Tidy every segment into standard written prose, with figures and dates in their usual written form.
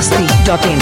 biharmasti.in.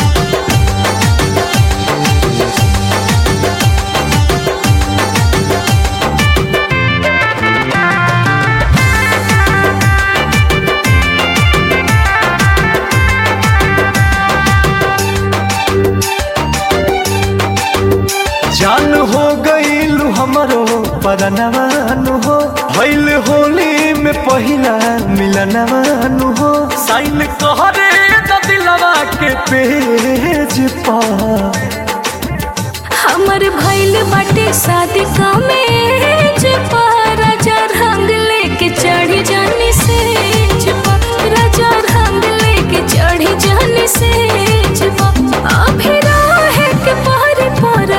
जान हो गईल हमरो परनवानु हो भइल होली में पहिला मिलनवानु हो साइन कहरे द दिलवा के पेज पर हमर भइल बाटे शादी का मेज पर राजा रंग लेके चढ़ी जानी से राजा रंग लेके चढ़ी जानी से अभी रहे के परी पर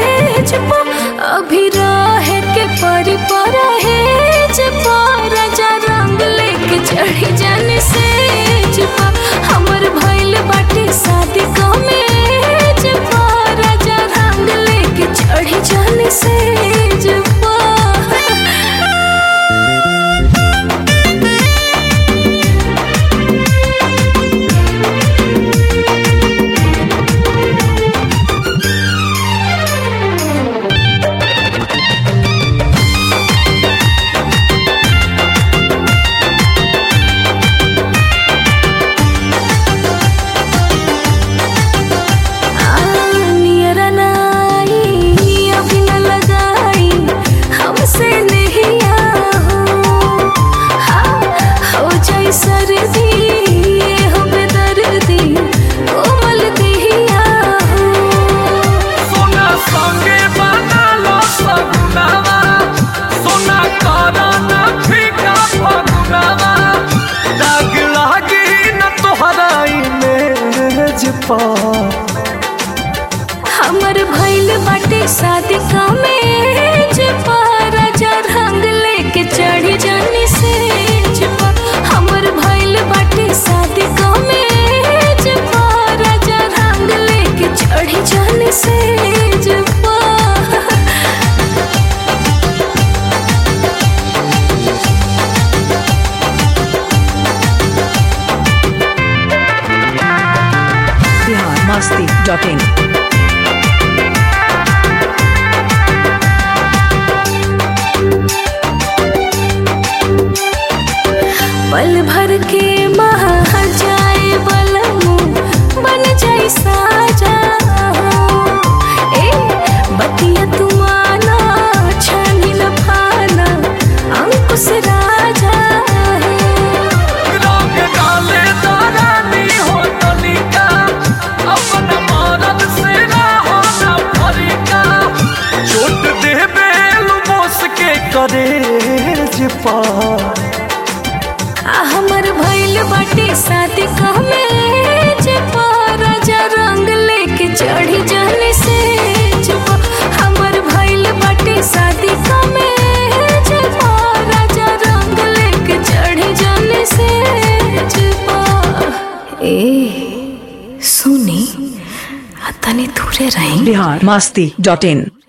अभी रहे के परी पर राजा रंग लेके चढ़ी जानी से हमर भइल बाटे शादी का मेज पर राजा रंग लेके चढ़ी जानी से हमर भइल बाटे शादी का मेज पर राजा रंग लेके चढ़ी जानी से हमर भइल बाटे शादी का मेज पर राजा रंग लेके चढ़ी जानी से biharmasti.in. पल भर के महा जाए बलमु बन जाई साजा बतिया तुमाना छानी न पाना अंकुश राजा हमर भइल बाटे शादी का मेज पर राजा रंग लेके चढ़ी जाने से हमर भइल बाटे शादी का मेज पर राजा रंग लेके चढ़ी जाने से सुनी तनी दूरे रही biharmasti.in.